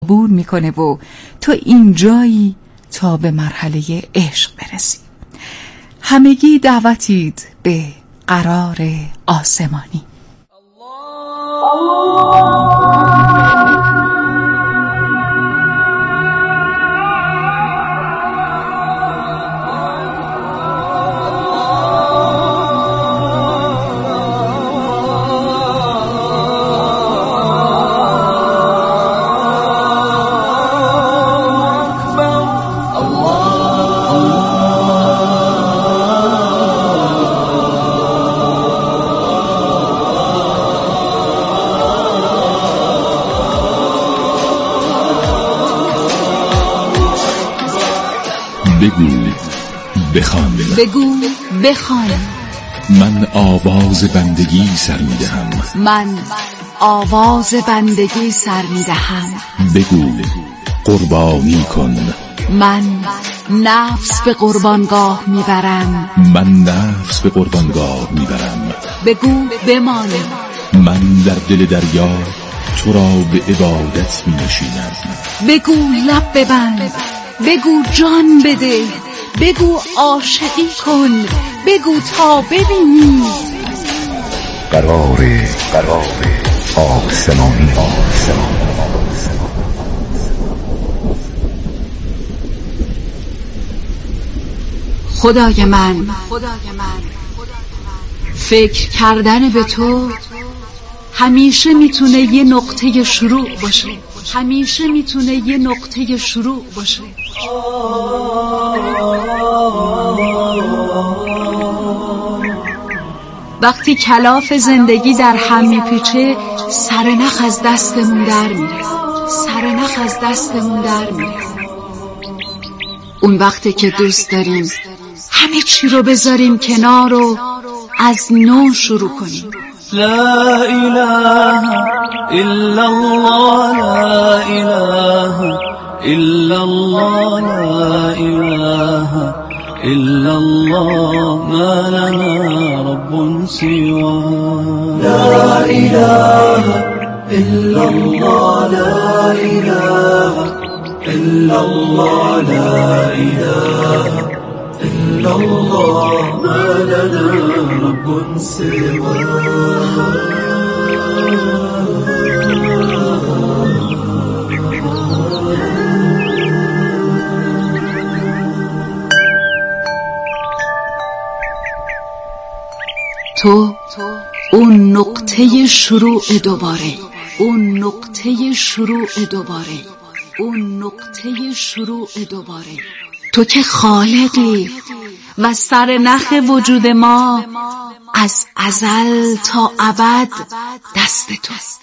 عبور میکنه و تو اینجایی تا به مرحله عشق برسی. همگی دعوتید به قرار آسمانی. بگو بخوان، بگو بخوان. من آواز بندگی سر میدهم، من آواز بندگی سر میدهم. بگو قربانی کن، من نفس به قربانگاه میبرم، من نفس به قربانگاه میبرم. بگو بمان، من در دل دریا تو را به عبادت می نشینم. بگو لب ببند، بگو جان بده، بگو عاشقی کن، بگو تا ببینی. قرار آسمانی. خدای من، فکر کردن به تو همیشه میتونه یه نقطه شروع باشه، همیشه میتونه یه نقطه شروع باشه. وقتی کلاف زندگی در هم میپیچه سرنخ از دستمون در میره، سرنخ از دستمون در میره. اون وقتی که دوست داریم همه چی رو بذاریم کنار و از نو شروع کنیم. لا إله إلا الله، لا إله إلا الله، لا إله إلا الله، ما لنا رب سواه. لا إله إلا الله، لا إله إلا الله، لا إله إلا الله، ما لنا رب سواه. تو اون نقطه شروع دوباره، اون نقطه شروع دوباره، اون نقطه شروع دوباره. تو که خالقی و سرنخ وجود ما از ازل تا ابد دست توست.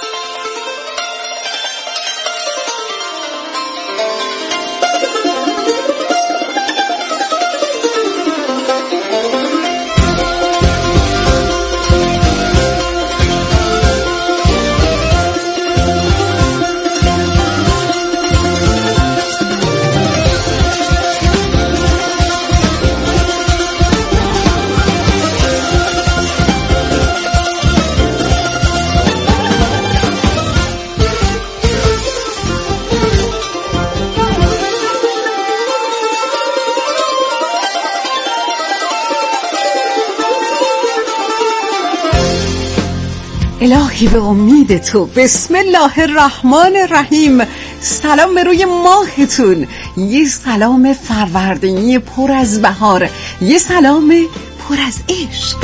الهی به امید تو، بسم الله الرحمن الرحیم. سلام به روی ماهتون، یه سلام فروردینی پر از بهار، یه سلام پر از عشق.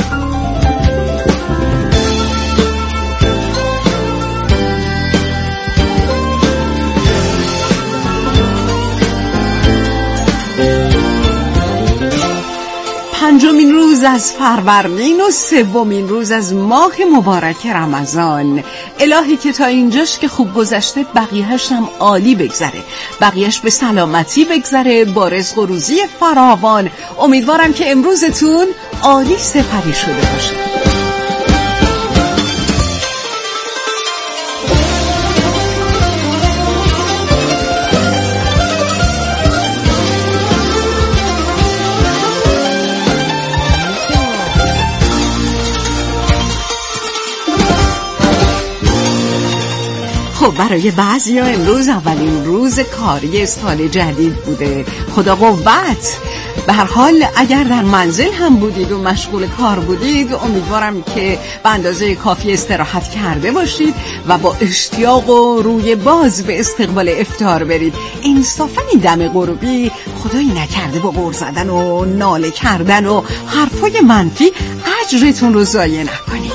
پنجمین روز از فروردین و سومین روز از ماه مبارک رمضان. الهی که تا اینجاش که خوب گذشته بقیهش هم عالی بگذره، بقیهش به سلامتی بگذره، با رزق و روزی فراوان. امیدوارم که امروزتون عالی سپری شده باشه. خب برای بعضیا امروز اولین روز کاری سال جدید بوده. خدا قوت. به هر حال اگر در منزل هم بودید و مشغول کار بودید، امیدوارم که به اندازه کافی استراحت کرده باشید و با اشتیاق و روی باز به استقبال افطار برید. انصافا این دم غروبی خدایی نکرده با غر زدن و ناله کردن و حرفای منفی اجرتون رو ضایع نکنید.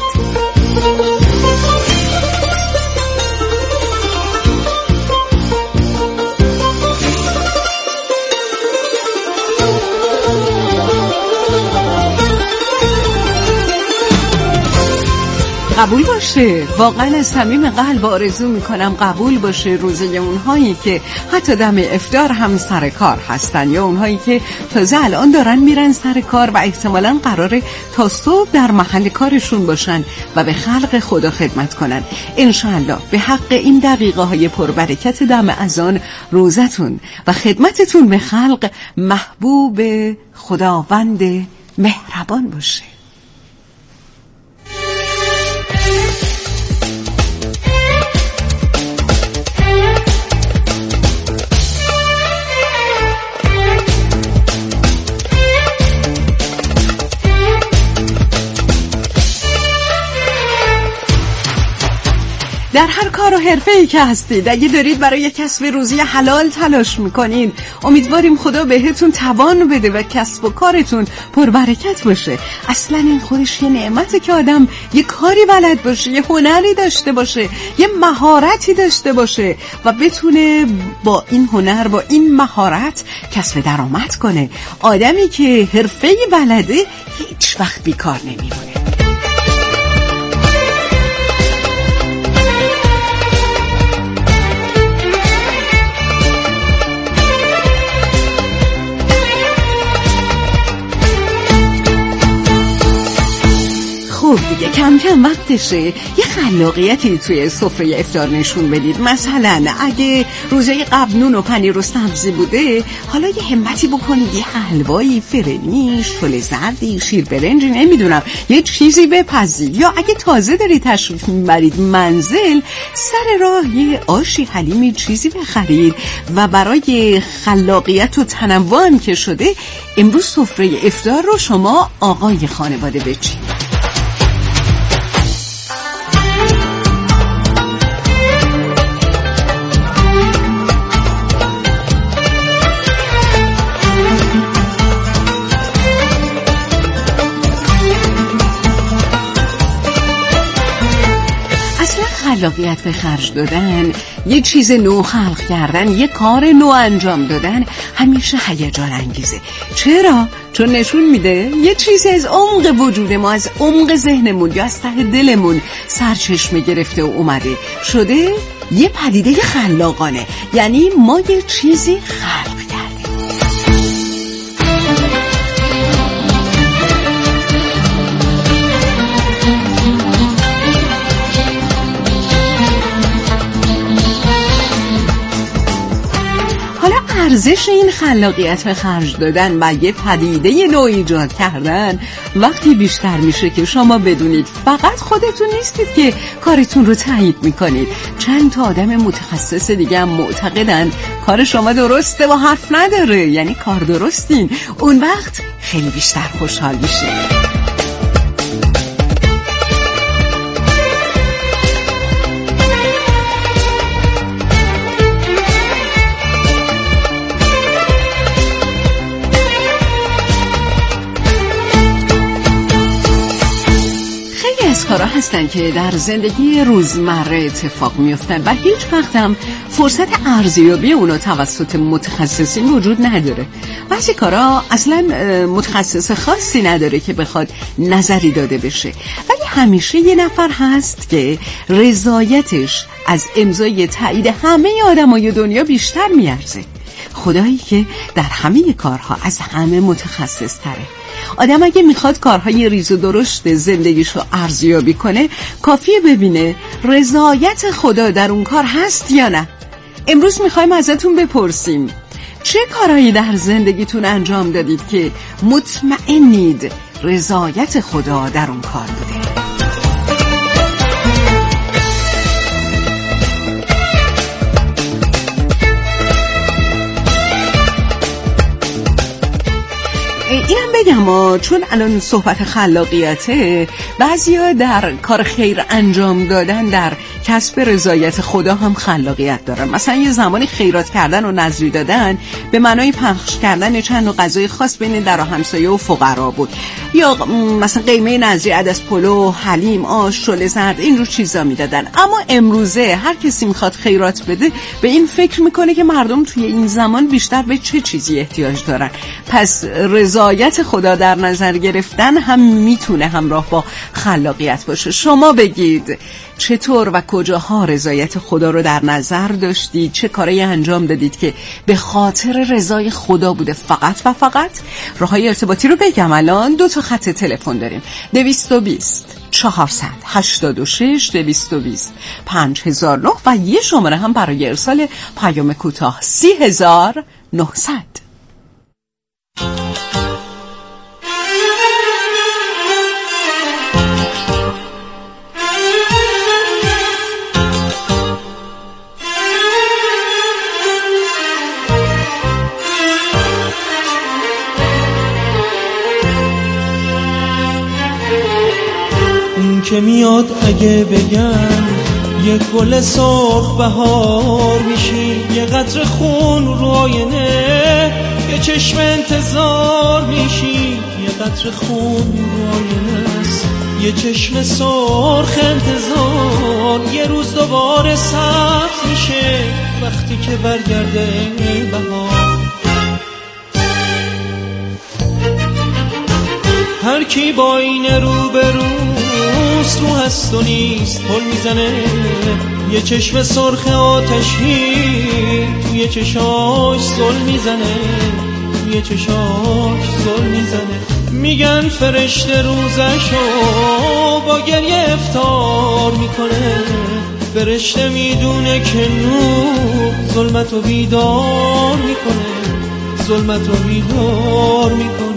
قبول باشه، واقعا از صمیم قلب آرزو میکنم قبول باشه روزه اونهایی که حتی دم افطار هم سر کار هستن، یا اونهایی که تازه الان دارن میرن سر کار و احتمالاً قراره تا صبح در محل کارشون باشن و به خلق خدا خدمت کنن. انشاءالله به حق این دقیقه های پربرکت دم اذان روزتون و خدمتتون به خلق محبوب خداوند مهربان باشه. در هر کار و حرفه‌ای که هستید، اگه دارید برای کسب روزی حلال تلاش میکنین، امیدواریم خدا بهتون توان بده و کسب و کارتون پربرکت باشه. اصلا این خودش یه نعمته که آدم یه کاری بلد باشه، یه هنری داشته باشه، یه مهارتی داشته باشه و بتونه با این هنر، با این مهارت کسب درآمد کنه. آدمی که حرفه‌ای بلده هیچ وقت بیکار نمیمونه. خب دیگه کم کم وقتشه یه خلاقیتی توی سفره افطار نشون بدید. مثلا اگه روزای قبل نون و پنیر و سبزی بوده، حالا یه همتی بکنید یه حلوایی، فرنی، شل زردی، شیر برنجی، نمیدونم یه چیزی بپزید. یا اگه تازه دارید تشریف میبرید منزل، سر راه یه آشی، حلیمی، چیزی بخرید و برای خلاقیت و تنوع که شده امروز سفره افطار رو شما آقای خانواده بچینید. خلاقیت به خرج دادن، یه چیز نو خلق کردن، یه کار نو انجام دادن همیشه هیجان انگیزه. چرا؟ چون نشون میده یه چیزی از عمق وجود ما، از عمق ذهنمون یا از ته دلمون سرچشمه گرفته و اومده شده یه پدیده خلاقانه. یعنی ما یه چیزی خلق کردیم. ارزش این خلاقیت به خرج دادن و یه پدیده نو ایجاد کردن وقتی بیشتر میشه که شما بدونید فقط خودتون نیستید که کارتون رو تایید میکنید. چند تا آدم متخصص دیگه هم معتقدن کار شما درسته و حرف نداره، یعنی کار درستین. اون وقت خیلی بیشتر خوشحال میشه. کارا هستن که در زندگی روزمره اتفاق میفتن و هیچ وقت هم فرصت ارزیابی اونا توسط متخصصین وجود نداره. بعضی کارا اصلا متخصص خاصی نداره که بخواد نظری داده بشه، ولی همیشه یه نفر هست که رضایتش از امضای تایید همه آدمای دنیا بیشتر میارزه. خدایی که در همه کارها از همه متخصص تره. آدم اگه میخواد کارهای ریز و درشت زندگیشو ارزیابی کنه، کافیه ببینه رضایت خدا در اون کار هست یا نه. امروز میخوایم ازتون بپرسیم چه کارهایی در زندگیتون انجام دادید که مطمئنید رضایت خدا در اون کار بوده. اینم بگم چون الان صحبت خلاقیته، بعضیا در کار خیر انجام دادن در کسب رضایت خدا هم خلاقیت دارن. مثلا یه زمانی خیرات کردن و نذری دادن به معنای پخش کردن چند نوع غذای خاص بین در و همسایه و فقرا بود، یا مثلا قیمه نذری عدس پلو، حلیم، آش، شله زرد، این رو چیزا میدادن. اما امروزه هر کسی میخواد خیرات بده به این فکر میکنه که مردم توی این زمان بیشتر به چه چیزی احتیاج دارن، پس رضایت خدا در نظر گرفتن هم میتونه همراه با خلاقیت باشه. شما بگید چطور و کجاها رضایت خدا رو در نظر داشتید؟ چه کاری انجام دادید که به خاطر رضای خدا بوده فقط و فقط؟ راههای ارتباطی رو بگم. الان 2 تا خط تلفن داریم، 220 486 220 5009 و یه شماره هم برای ارسال پیام کوتاه 30900. که میاد اگه بگم یک گل سرخ بهار میشی، یه قطره خون رو آینه، یه چشم انتظار میشی، یه قطره خون رو آینه است، یه چشم سرخ انتظار، یه روز دوباره سبز میشه وقتی که برگرده بهار. هر کی با این رو به روست رو هست و نیست پل میزنه، یه چشم سرخ آتشی توی چشاش زل میزنه، توی چشاش زل میزنه. میگن فرشته روزشو با گریه افطار میکنه، فرشته میدونه که نور ظلمتو بیدار میکنه، ظلمتو بیدار میکنه.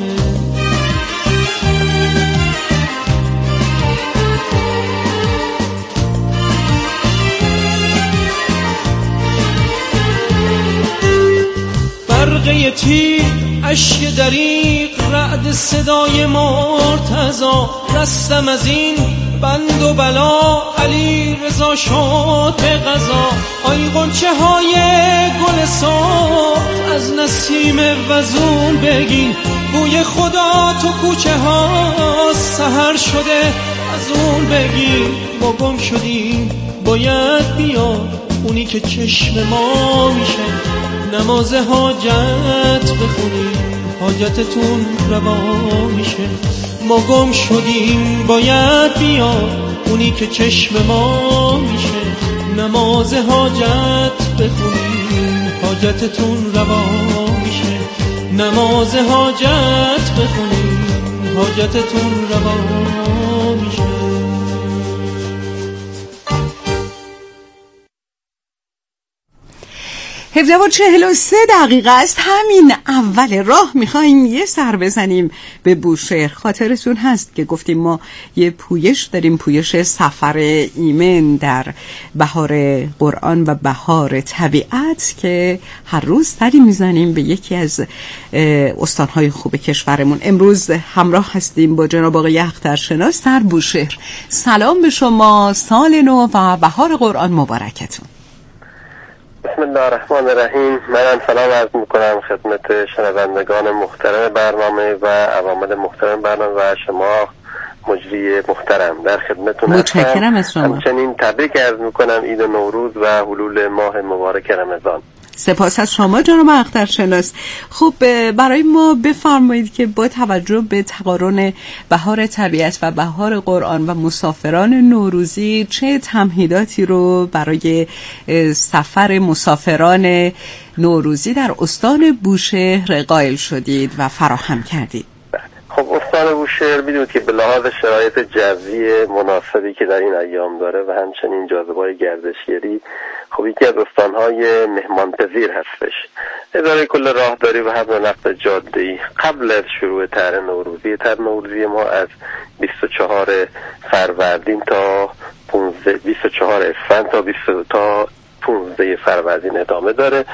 برقه تیر، اشک دریق، رعد صدای مرتضا، رستم از این بند و بلا، علی رضا شد به قضا. آی غنچه های گل صاف از نسیم وزون بگین، بوی خدا تو کوچه ها سحر شده از اون بگین. ما گم شدیم باید بیاد اونی که چشم ما میشه، نماز حاجت بخونیم حاجتتون روا میشه. ما گم شدیم باید بیاد اونی که چشم ما میشه، نماز حاجت بخونیم حاجتتون روا میشه، نماز حاجت بخونیم حاجتتون روا میشه. 7:43 است. همین اول راه میخوایم یه سر بزنیم به بوشهر. خاطرتون هست که گفتیم ما یه پویش داریم، پویش سفر ایمن در بهار قرآن و بهار طبیعت، که هر روز سری میزنیم به یکی از استانهای خوب کشورمون. امروز همراه هستیم با جناب آقای اخترشناس در بوشهر. سلام به شما، سال نو و بهار قرآن مبارکتون. بسم الله الرحمن الرحیم. منم سلام عرض میکنم خدمت شنوندگان محترم برنامه و عوامل محترم برنامه و شما مجری محترم در خدمتتون. متشکرم از شما. همچنین تبریک عرض میکنم عید نوروز و حلول ماه مبارک رمضان. سپاس از شما جناب اخترشناس. خب برای ما بفرمایید که با توجه به تقارن بهار طبیعت و بهار قرآن و مسافران نوروزی چه تمهیداتی رو برای سفر مسافران نوروزی در استان بوشهر قائل شدید و فراهم کردید؟ خب استان بوشهر میدونید که به لحاظ شرایط جوی مناسبی که در این ایام داره و همچنین جاذبه‌های گردشگری، خب یکی از استانهای مهمانپذیر هستش. اداره کل راهداری و حمل و نقل جاده‌ای قبل از شروع طرح نوروزی ما از 24 فروردین تا 24 اسفند تا 15 فروردین ادامه داره.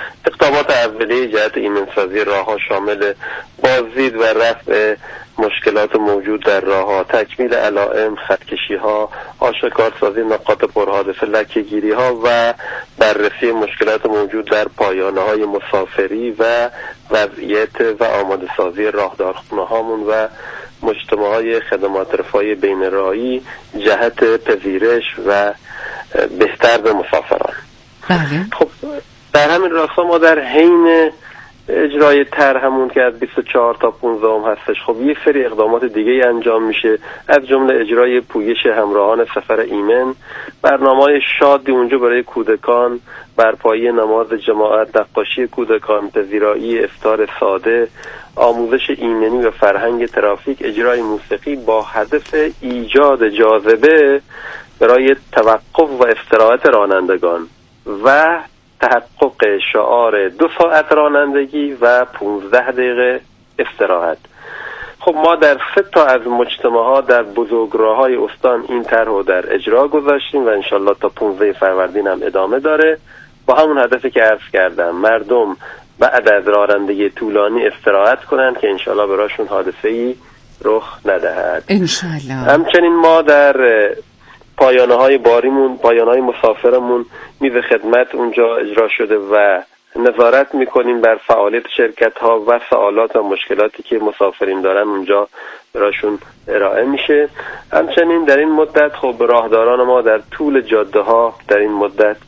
خطابات اولیه جهت ایمنسازی راه‌ها شامل بازدید و رفع مشکلات موجود در راه‌ها، تکمیل علائم، خطکشی‌ها، آشکارسازی نقاط پرحادثه، لکه‌گیری‌ها و بررسی مشکلات موجود در پایانه‌های مسافری و وضعیت و آماده سازی راهدارخونه‌هامون و مجتمع‌های خدمات رفاهی بین‌رایی جهت پذیرش و بهتر به مسافران. بله. خب در همین راستا ما در حین اجرای طرحمون که از 24 تا 15 هستش، خب یک سری اقدامات دیگه انجام میشه، از جمله اجرای پویش همراهان سفر ایمن، برنامه‌های شادی اونجا برای کودکان، برپایی نماز جماعت، نقاشی کودکان، پذیرایی افطار ساده، آموزش ایمنی و فرهنگ ترافیک، اجرای موسیقی با هدف ایجاد جاذبه برای توقف و استراحت رانندگان و تحقق شعار 2 ساعت رانندگی و 15 دقیقه استراحت. خب ما در 3 تا از مجتمع‌ها در بزرگراه‌های استان این طرح رو در اجرا گذاشتیم و انشالله تا 15 فروردین هم ادامه داره، با همون هدفی که عرض کردم، مردم بعد از رانندگی طولانی استراحت کنن که انشالله براشون حادثه‌ای رخ ندهد انشالله. همچنین ما در پایانه‌های باریمون، پایانه‌های مسافرمون میز خدمت اونجا اجرا شده و نظارت میکنیم بر فعالیت شرکت‌ها و سوالات و مشکلاتی که مسافرین دارن اونجا براشون ارائه میشه. همچنین در این مدت خب راهداران ما در طول جاده‌ها در این مدت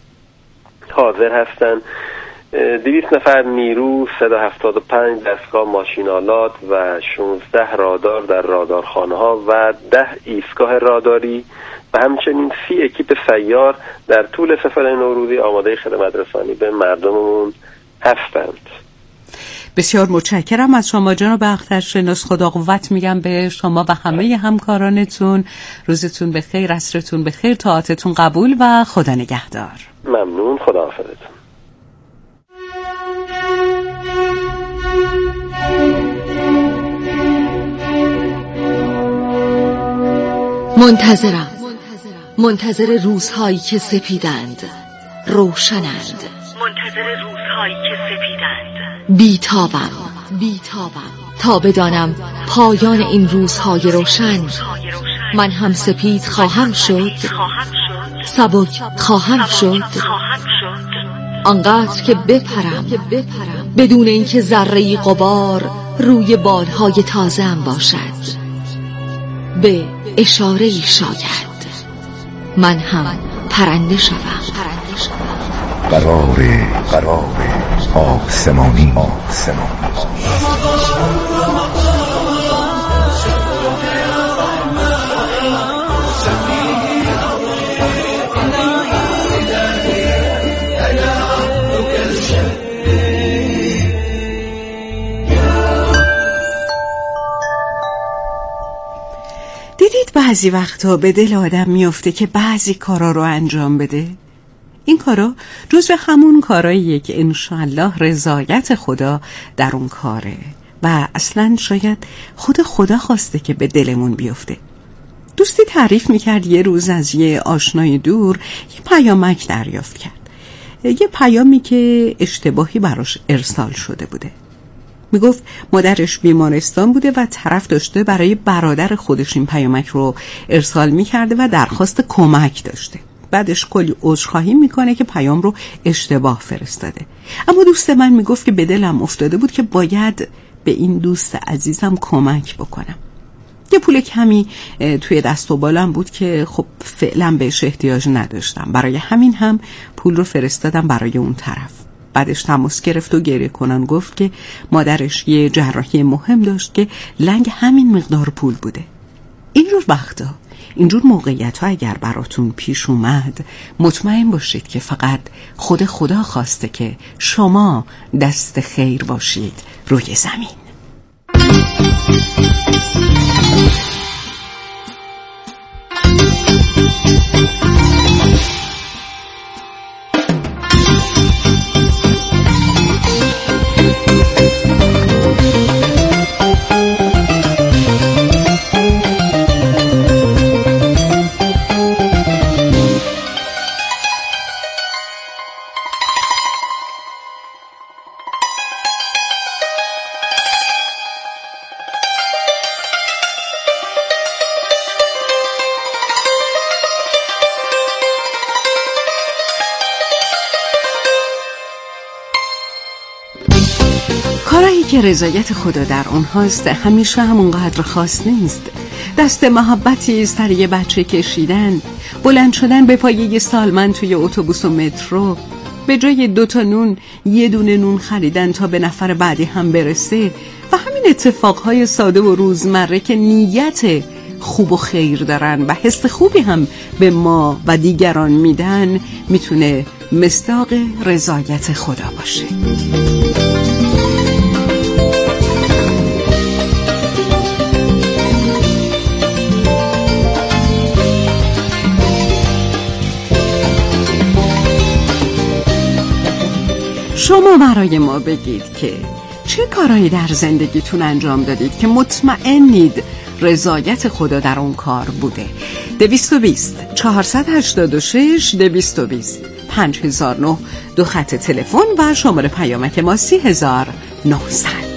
حاضر هستن. 200 نفر نیرو، 175 دستگاه ماشین‌آلات و 16 رادار در رادارخانه‌ها و 10 ایستگاه راداری و همچنین 30 اکیپ سیار در طول سفر نوروزی آماده خدمت رسانی به مردممون هستند. بسیار متشکرم از شما جناب اخترشناس. خدا قوت میگم به شما و همه همکارانتون. روزتون بخیر، عصرتون بخیر، طاعتتون قبول و خدا نگهدار. ممنون، خداحافظتون. منتظر روزهایی که سپیدند، روشنند. منتظر روزهایی که سپیدند، بیتابم تا بدانم پایان این روزهای روشن. من هم سپید خواهم شد، سبک خواهم شد، آنقدر که بپرم بدون اینکه ذره‌ای غبار روی بالهای تازه‌ام باشد. به اشاره‌ای شاید من هم پرنده شوم. قرار آسمانی. دیدید بعضی وقتا به دل آدم میفته که بعضی کارا رو انجام بده؟ این کارا جزو همون کاراییه که انشالله رضایت خدا در اون کاره و اصلا شاید خدا خواسته که به دلمون بیفته. دوستی تعریف میکرد یه روز از یه آشنای دور یه پیامک دریافت کرد، یه پیامی که اشتباهی براش ارسال شده بوده. میگفت مادرش بیمارستان بوده و طرف داشته برای برادر خودش این پیامک رو ارسال میکرده و درخواست کمک داشته. بعدش کلی عذرخواهی میکنه که پیام رو اشتباه فرستاده. اما دوست من میگفت که به دلم افتاده بود که باید به این دوست عزیزم کمک بکنم. یه پول کمی توی دست و بالم بود که خب فعلا بهش احتیاج نداشتم، برای همین هم پول رو فرستادم برای اون طرف. بعدش تماس گرفت و گریه کنان گفت که مادرش یه جراحی مهم داشت که لنگ همین مقدار پول بوده. اینجور وقتا، اینجور موقعیت ها اگر براتون پیش اومد، مطمئن باشید که فقط خدا خواسته که شما دست خیر باشید روی زمین. کارهایی که رضایت خدا در اونهاست همیشه همونقدر خاص نیست. دست محبتی است در یه بچه کشیدن، بلند شدن به پایه سالمند توی اتوبوس و مترو، به جای 2 نون 1 نون خریدن تا به نفر بعدی هم برسه، و همین اتفاقهای ساده و روزمره که نیت خوب و خیر دارن و حس خوبی هم به ما و دیگران میدن میتونه مصداق رضایت خدا باشه. شما برای ما بگید که چه کارهایی در زندگیتون انجام دادید که مطمئنید رضایت خدا در اون کار بوده. 220 486 220 5009 2 خط تلفن و شماره پیامک ما 30900.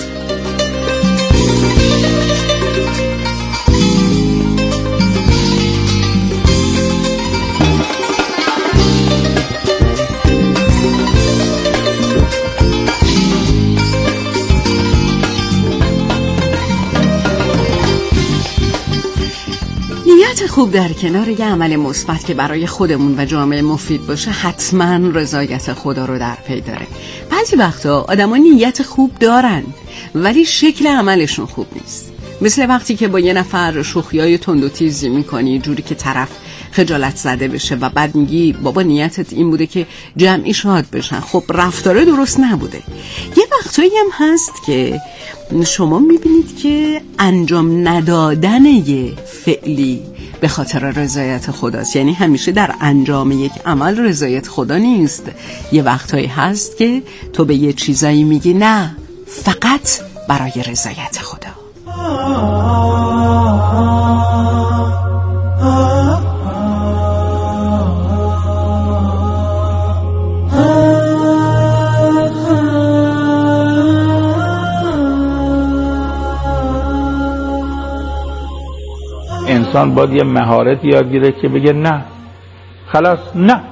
نیت خوب در کنار یه عمل مثبت که برای خودمون و جامعه مفید باشه حتما رضایت خدا رو در پی داره. بعضی وقتا آدما نیت خوب دارن ولی شکل عملشون خوب نیست. مثل وقتی که با یه نفر شوخیای تند و تیزی میکنی جوری که طرف خجالت زده بشه و بعد میگی بابا نیتت این بوده که جمعی شاد بشن. خب رفتاره درست نبوده. یه وقتایی هم هست که شما میبینید که انجام ندادن یه فعلی به خاطر رضایت خداست. یعنی همیشه در انجام یک عمل رضایت خدا نیست. یه وقتایی هست که تو به یه چیزایی میگی نه فقط برای رضایت خدا. انسان باید یه مهارت یاد گیره که بگه نه، خلاص نه.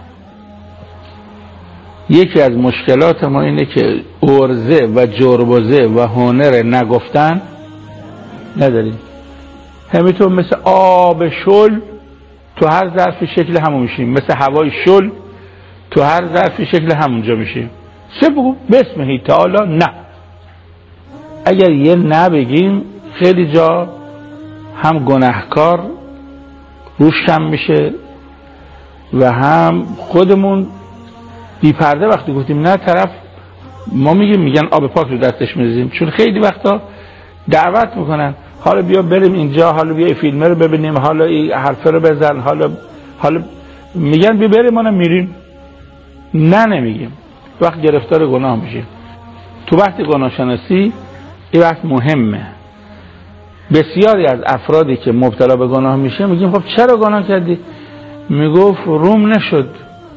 یکی از مشکلات ما اینه که ارزه و جربزه و هنر نگفتن نداریم. همینطور مثل آب شل تو هر ظرفی شکل همون میشیم، مثل هوای شل تو هر ظرفی شکل همونجا میشیم. چه بگو؟ بسمهی تعالی نه. اگر یه نه بگیم خیلی جا هم گناهکار روشن میشه و هم خودمون بی پرده وقتی گفتیم نه طرف ما میگن آب پاک رو دستش میذاریم. چون خیلی وقتا دعوت میکنن حالا بیا بریم اینجا، حالا بیا فیلمه رو ببینیم، حالا این حرفه رو بزن، حالا میگن بیا بریم، ما میریم. نه نمیگیم. وقت گرفتار گناه میشیم. تو وقت گناه شناسی این وقت مهمه. بسیاری از افرادی که مبتلا به گناه میشه میگیم خب چرا گناه کردی؟ میگفت روم نشد،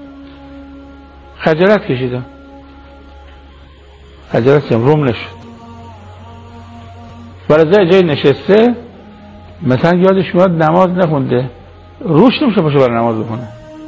خجالت کشیدم. خجالت کشیدم، روم نشد. برای جای نشسته مثلا یادش میاد نماز نخونده، روش نمیشه باشه برای نماز بخونه.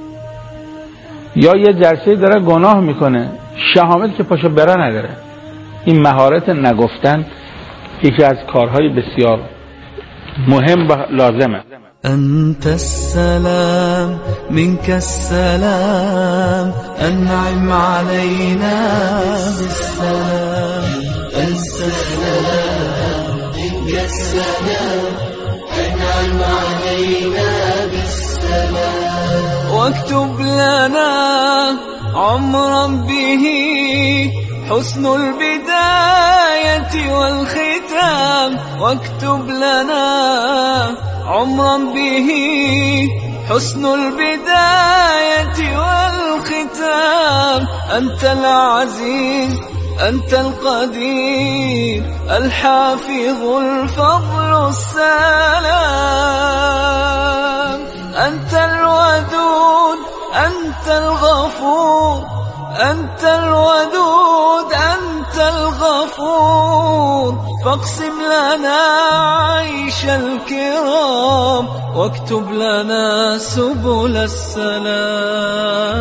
یا یه جلسه داره گناه میکنه، شهامت که پاشو بره نداره. این مهارت نگفتن یکی از کارهای بسیار مهم و لازمه. أنت السلام منك السلام أنعم علينا بالسلام. أنت السلام منك السلام أنعم علينا بالسلام. واكتب لنا عمرا به حسن البداية والختام. واكتب لنا عمرا به حسن البداية والختام. أنت العزيز أنت القدير الحافظ الفضل السلام. أنت الودود أنت الغفور أنت الودود أنت الغفور. فاقسم لنا عيش الكرام واكتب لنا سبل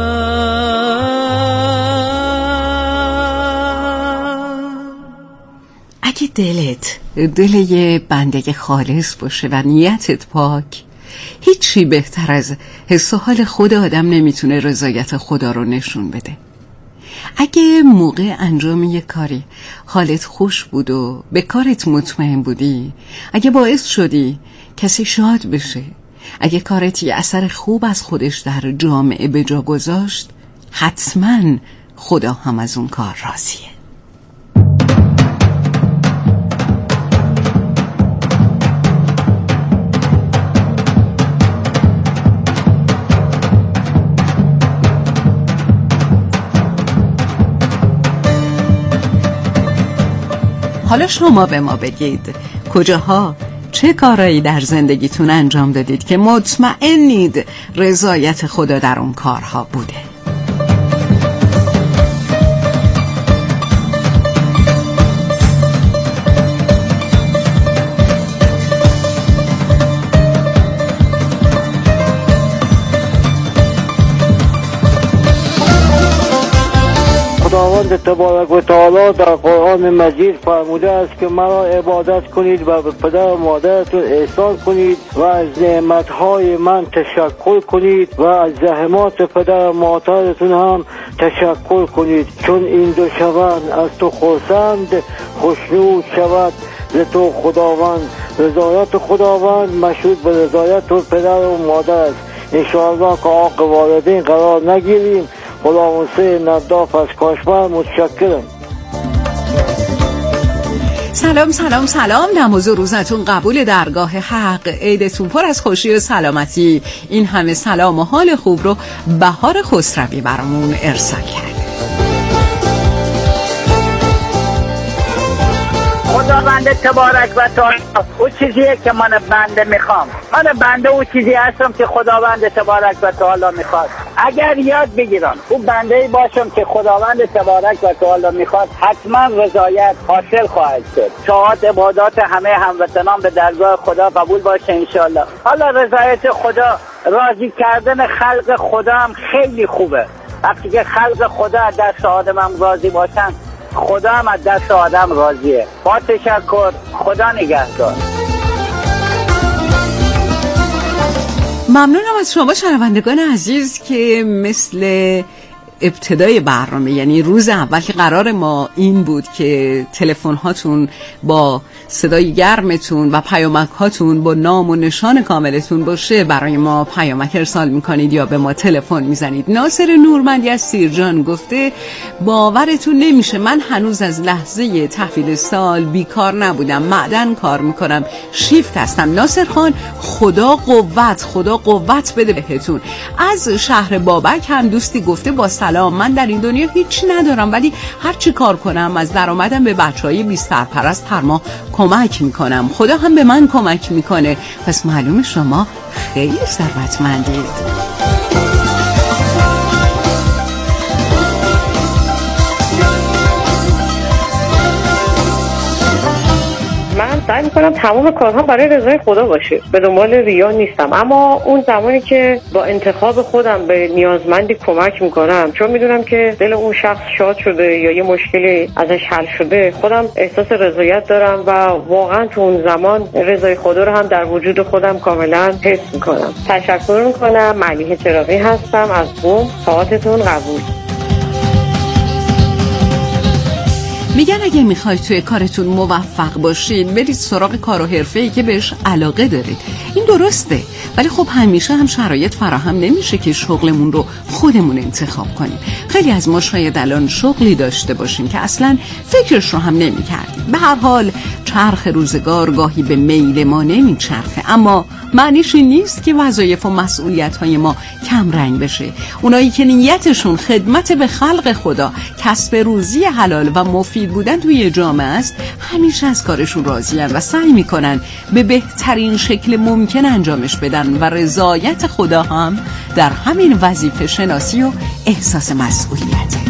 السلام. دل یه بنده خالص باشه و نیتت پاک، هیچی بهتر از حس و حال خود آدم نمیتونه رضایت خدا رو نشون بده. اگه موقع انجام یه کاری حالت خوش بود و به کارت مطمئن بودی، اگه باعث شدی کسی شاد بشه، اگه کارت یه اثر خوب از خودش در جامعه به جا گذاشت، حتما خدا هم از اون کار راضیه. حالا شما به ما بگید کجاها چه کارایی در زندگیتون انجام دادید که مطمئنید رضایت خدا در اون کارها بوده؟ خداوند تبارک و تعالی در قرآن مجید فرموده است که مرا عبادت کنید و به پدر و مادرتون احسان کنید و از نعمتهای من تشکر کنید و از زحمات پدر و مادرتون هم تشکر کنید، چون این دو شوند از تو خرسند خوشنود شود ز تو خداوند. رضایت خداوند مشروط به رضایت پدر و مادر است. انشاءالله که عاق والدین قرار نگیریم. غلام حسین نداف از کاشمر، متشکرم. سلام سلام سلام، نماز و روزتون قبول درگاه حق، عیدتون پر از خوشی و سلامتی. این همه سلام و حال خوب رو بهار خسروی برامون ارسال کرد. خداوند تبارک و تعالی او چیزیه که من بنده میخوام. من بنده او چیزی هستم که خداوند تبارک و تعالی میخواد. اگر یاد بگیرم او بنده‌ای باشم که خداوند تبارک و تعالی میخواد، حتما رضایت حاصل خواهد شد. طاعت عبادات همه هموطنان به درگاه خدا قبول باشه انشالله. حالا رضایت خدا، راضی کردن خلق خدا هم خیلی خوبه. وقتی که خلق خدا از دست آدم راضی باشن، خدا هم از دست آدم راضیه. با تشکر، خدا نگهدار. ممنونم از شما شنوندگان عزیز که مثل ابتدای برنامه، یعنی روز اول که قرار ما این بود که تلفن هاتون با صدای گرمتون و پیامک هاتون با نام و نشان کاملتون باشه، برای ما پیامک ارسال میکنید یا به ما تلفن میزنید. ناصر نورمندی از سیرجان گفته باورتون نمیشه من هنوز از لحظه تحویل سال بیکار نبودم، معدن کار میکنم، شیفت هستم. ناصر خان خدا قوت بده بهتون. از شهر بابک هم دوستی گفته با سلام، من در این دنیا هیچ ندارم ولی هر چی کار کنم از درآمدم به بچهای 20 سرپرست هر ماه کمک میکنم، خدا هم به من کمک میکنه. پس معلومه شما خیلی ثروتمندید. من سعی میکنم تمام کارها برای رضای خدا باشه، به دنبال ریا نیستم. اما اون زمانی که با انتخاب خودم به نیازمندی کمک میکنم، چون میدونم که دل اون شخص شاد شده یا یه مشکلی ازش حل شده، خودم احساس رضایت دارم و واقعا تو اون زمان رضای خدا رو هم در وجود خودم کاملا حس میکنم. تشکر میکنم. ملیحه چراغی هستم از قم. طاعتتون قبول. میگن اگه میخواید توی کارتون موفق باشید برید سراغ کار و حرفه‌ای که بهش علاقه دارید. این درسته، ولی خب همیشه هم شرایط فراهم نمیشه که شغلمون رو خودمون انتخاب کنیم. خیلی از ما شاید الان شغلی داشته باشیم که اصلا فکرش رو هم نمی‌کردیم. به هر حال چرخ روزگار گاهی به میل ما نمیچرخه، اما معنیش این نیست که وظایف و مسئولیت‌های ما کم رنگ بشه. اونایی که نیتشون خدمت به خلق خدا، کسب روزی حلال و مفید بودن توی جامعه است، همیشه از کارشون راضی‌اند و سعی میکنن به بهترین شکل ممکن انجامش بدن و رضایت خدا هم در همین وظیفه شناسی و احساس مسئولیته.